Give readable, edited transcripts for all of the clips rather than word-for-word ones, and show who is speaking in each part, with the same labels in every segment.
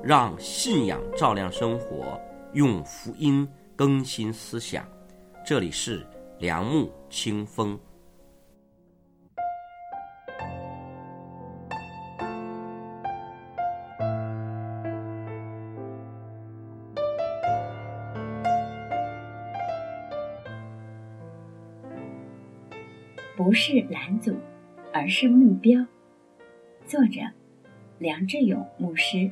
Speaker 1: 让信仰照亮生活，用福音更新思想。这里是良木清风。
Speaker 2: 不是拦阻，而是目标。作者梁志勇牧师。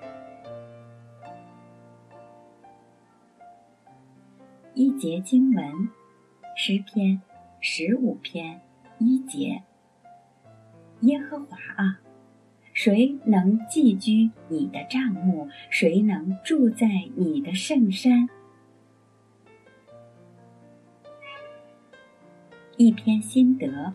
Speaker 2: 一节经文，诗篇15篇1节。耶和华啊，谁能寄居你的帐幕？谁能住在你的圣山？一篇心得，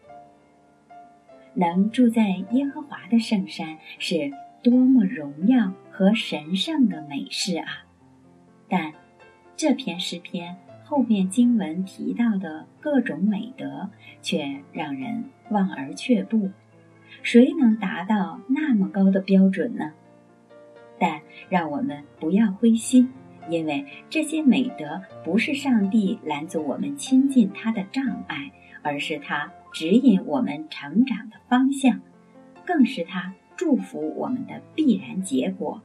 Speaker 2: 能住在耶和华的圣山是多么荣耀和神圣的美事啊！但这篇诗篇后面经文提到的各种美德却让人望而却步，谁能达到那么高的标准呢？但让我们不要灰心，因为这些美德不是上帝拦阻我们亲近他的障碍，而是他指引我们成长的方向，更是他祝福我们的必然结果。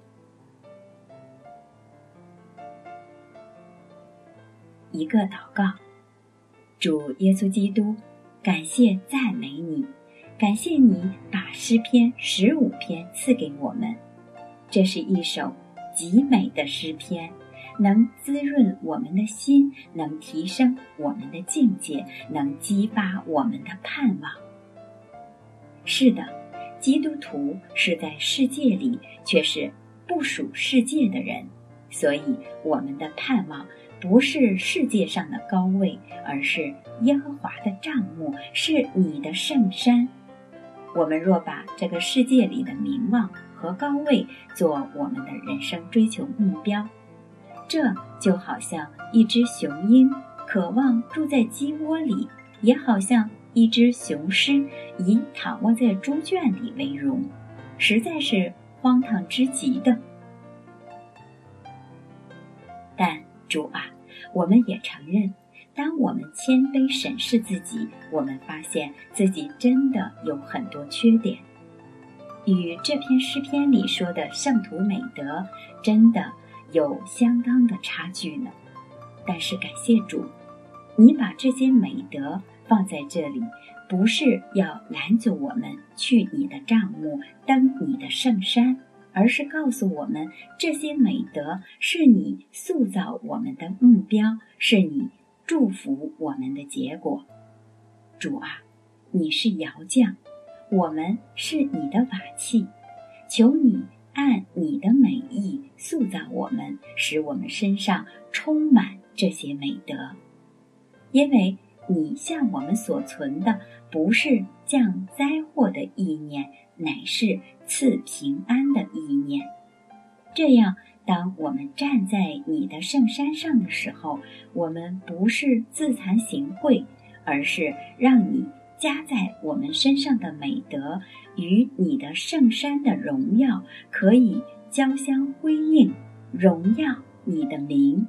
Speaker 2: 一个祷告，主耶稣基督，感谢赞美你，感谢你把诗篇15篇赐给我们，这是一首极美的诗篇，能滋润我们的心，能提升我们的境界，能激发我们的盼望。是的，基督徒是在世界里，却是不属世界的人，所以我们的盼望不是世界上的高位，而是耶和华的帐幕，是你的圣山。我们若把这个世界里的名望和高位做我们的人生追求目标，这就好像一只雄鹰渴望住在鸡窝里，也好像一只雄狮以躺卧在猪圈里为荣，实在是荒唐之极的。但主啊，我们也承认，当我们谦卑审视自己，我们发现自己真的有很多缺点，与这篇诗篇里说的圣徒美德真的有相当的差距呢。但是感谢主，你把这些美德放在这里，不是要拦阻我们去你的帐幕，登你的圣山，而是告诉我们，这些美德是你塑造我们的目标，是你祝福我们的结果。主啊，你是窑匠，我们是你的瓦器，求你按你的美意塑造我们，使我们身上充满这些美德。因为你向我们所存的不是降灾祸的意念，乃是赐平安的意念。这样，当我们站在你的圣山上的时候，我们不是自惭形秽，而是让你加在我们身上的美德与你的圣山的荣耀可以交相辉映，荣耀你的名。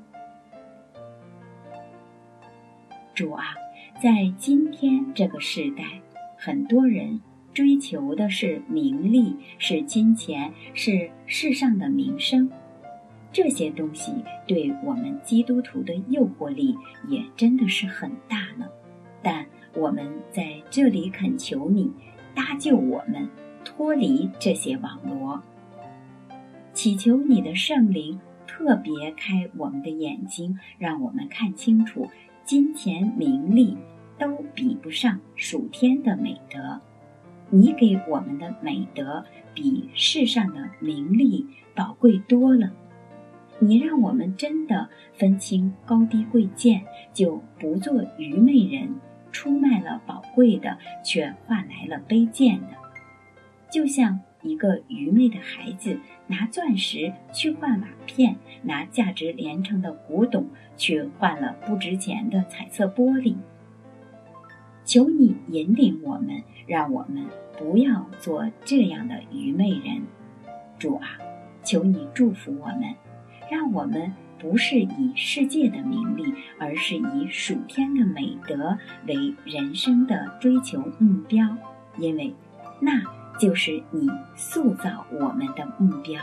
Speaker 2: 主啊，在今天这个时代，很多人追求的是名利，是金钱，是世上的名声。这些东西对我们基督徒的诱惑力也真的是很大呢。但我们在这里恳求你搭救我们，脱离这些网罗，祈求你的圣灵特别开我们的眼睛，让我们看清楚，金钱名利都比不上属天的美德。你给我们的美德比世上的名利宝贵多了。你让我们真的分清高低贵贱，就不做愚昧人，出卖了宝贵的，却换来了卑贱的。就像一个愚昧的孩子拿钻石去换瓦片，拿价值连城的古董去换了不值钱的彩色玻璃。求你引领我们，让我们不要做这样的愚昧人。主啊， 求你祝福我们，让我们不是以世界的名利，而是以属天的美德为人生的追求目标，因为那就是你塑造我们的目标。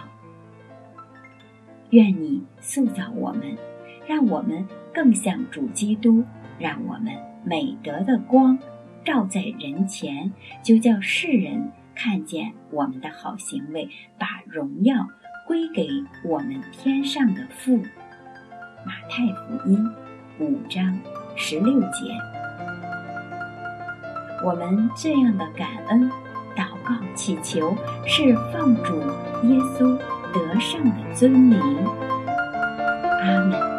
Speaker 2: 愿你塑造我们，让我们更像主基督，让我们美德的光照在人前，就叫世人看见我们的好行为，把荣耀归给我们天上的父。马太福音5章16节。我们这样的感恩祷告祈求，是奉主耶稣得胜的尊名。阿们。